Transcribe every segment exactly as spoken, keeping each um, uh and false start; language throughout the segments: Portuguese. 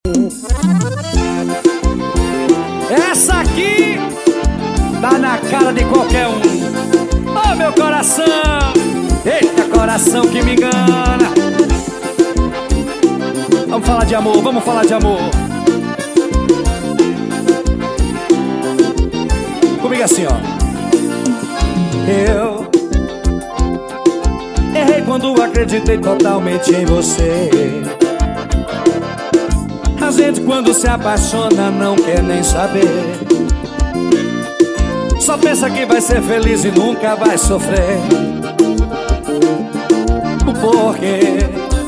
Essa aqui tá na cara de qualquer um. Oh, meu coração, eita, coração que me engana. Vamos falar de amor, vamos falar de amor. Comigo assim, ó. Eu errei quando acreditei totalmente em você. A gente quando se apaixona não quer nem saber. Só pensa que vai ser feliz e nunca vai sofrer. O porquê?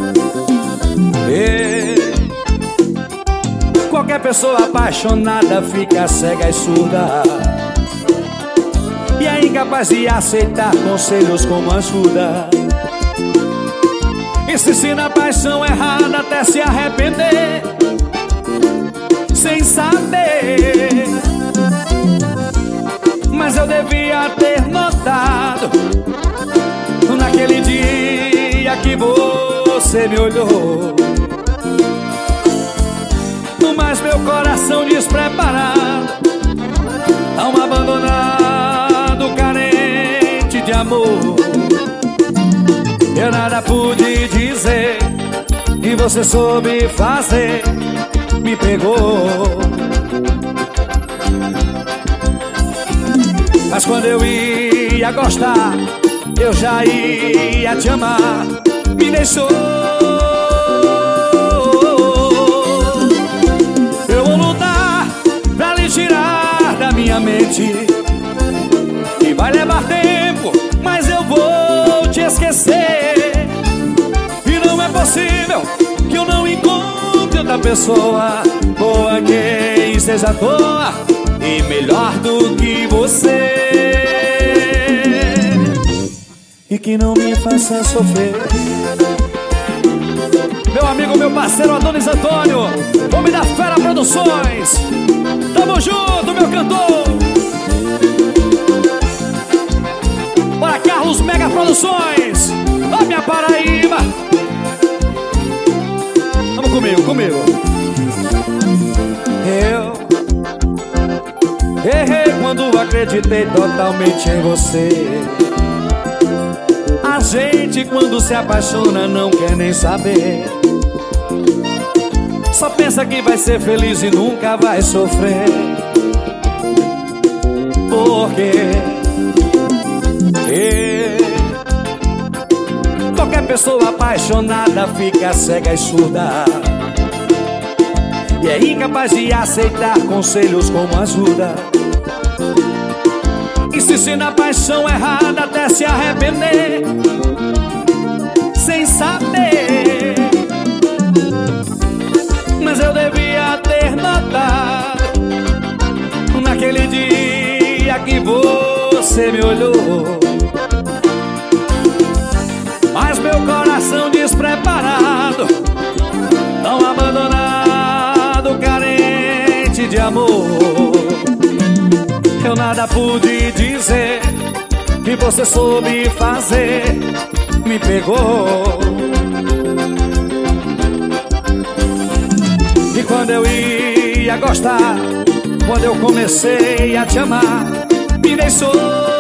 E qualquer pessoa apaixonada fica cega e surda, e é incapaz de aceitar conselhos como ajuda. E se ensina a paixão errada até se arrepender, sem saber. Mas eu devia ter notado naquele dia que você me olhou. Mas meu coração despreparado, tão abandonado, carente de amor, eu nada pude dizer e você soube fazer, me pegou. Mas quando eu ia gostar, eu já ia te amar, me deixou. Eu vou lutar pra lhe tirar da minha mente, e vai levar tempo, mas eu vou te esquecer. E não é possível que eu não encontre outra pessoa boa, quem seja à toa e melhor do que você, e que não me faça sofrer. Meu amigo, meu parceiro Adonis Antônio, homem da Fera Produções, tamo junto, meu cantor. Bora, Carlos Mega Produções, ó minha Paraíba. Vamos comigo, comigo. Eu errei quando acreditei totalmente em você. A gente quando se apaixona não quer nem saber. Só pensa que vai ser feliz e nunca vai sofrer. Porque e... qualquer pessoa apaixonada fica cega e surda, e é incapaz de aceitar conselhos como ajuda. Insiste na paixão errada até se arrepender, sem saber. Mas eu devia ter notado naquele dia que você me olhou. Mas meu coração despreparado, tão abandonado, carente de amor, eu nada pude dizer e você soube fazer, me pegou. E quando eu ia gostar, quando eu comecei a te amar, me deixou.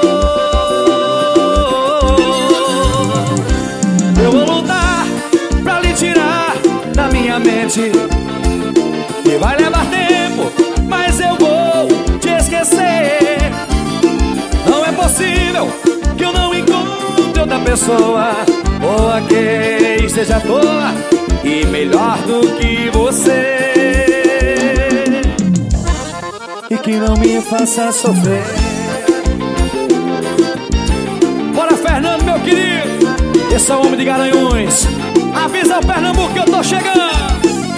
Eu vou lutar pra lhe tirar da minha mente, e vai levar tempo, mas eu vou te esquecer. Não é possível que eu não encontre outra pessoa boa, que esteja à toa e melhor do que você, e que não me faça sofrer. Bora, Fernando, meu querido, esse é o homem de Garanhuns. Avisa o Pernambuco que eu tô chegando.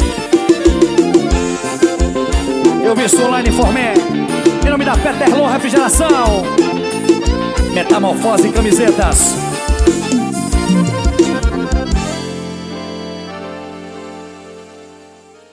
Eu vi isso online Formé, em nome da Peterlon Refrigeração, Metamorfose em Camisetas.